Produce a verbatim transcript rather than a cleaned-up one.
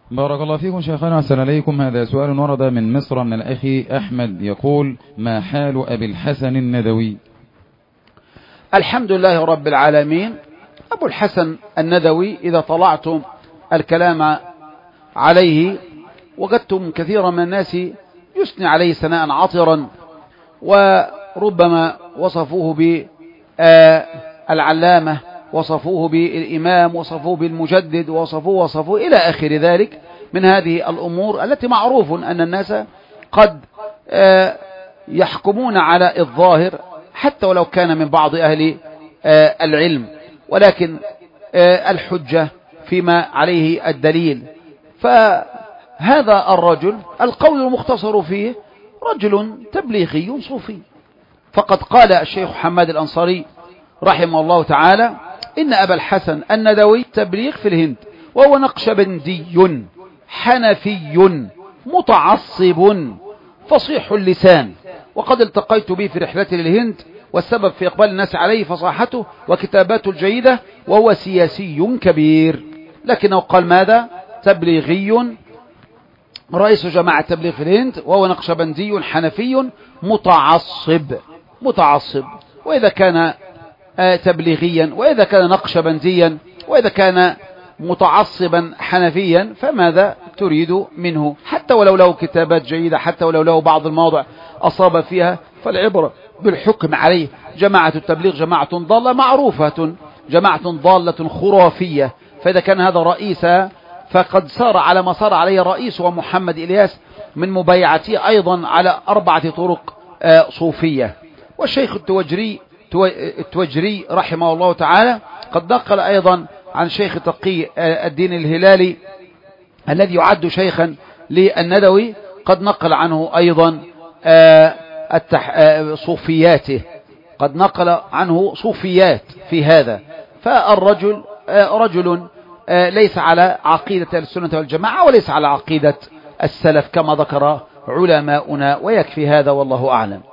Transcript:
بارك الله فيكم شيخنا، أحسن عليكم. هذا سؤال ورد من مصر من الأخ أحمد، يقول: ما حال أبي الحسن الندوي؟ الحمد لله رب العالمين. أبو الحسن الندوي إذا طلعتم الكلام عليه وجدتم كثيرا من الناس يثني عليه ثناء عطرا، وربما وصفوه بالعلامة، وصفوه بالإمام، وصفوه بالمجدد، وصفوه وصفوه إلى آخر ذلك من هذه الأمور التي معروف أن الناس قد يحكمون على الظاهر حتى ولو كان من بعض أهل العلم، ولكن الحجة فيما عليه الدليل. فهذا الرجل القول المختصر فيه رجل تبليغي صوفي، فقد قال الشيخ حماد الأنصاري رحمه الله تعالى: إن أبا الحسن الندوي تبليغ في الهند، وهو نقشبندي حنفي متعصب فصيح اللسان، وقد التقيت به في رحلتي للهند، والسبب في إقبال الناس عليه فصاحته وكتاباته الجيدة، وهو سياسي كبير. لكنه قال ماذا؟ تبليغي رئيس جماعة تبليغ في الهند، وهو نقشبندي حنفي متعصب متعصب وإذا كان تبليغيا، وإذا كان نقشبنديا، وإذا كان متعصبا حنفيا، فماذا تريد منه؟ حتى ولو له كتابات جيدة، حتى ولو له بعض المواضع أصاب فيها، فالعبرة بالحكم عليه. جماعة التبليغ جماعة ضالة معروفة، جماعة ضالة خرافية، فإذا كان هذا رئيسا فقد سار على ما سار عليه الرئيس ومحمد إلياس من مبايعته أيضا على أربعة طرق صوفية. والشيخ التوجري التوجري رحمه الله تعالى قد نقل أيضا عن شيخ تقي الدين الهلالي الذي يعد شيخا للندوي، قد نقل عنه أيضا صوفياته، قد نقل عنه صوفيات في هذا. فالرجل رجل ليس على عقيدة السنة والجماعة، وليس على عقيدة السلف كما ذكر علماؤنا، ويكفي هذا والله أعلم.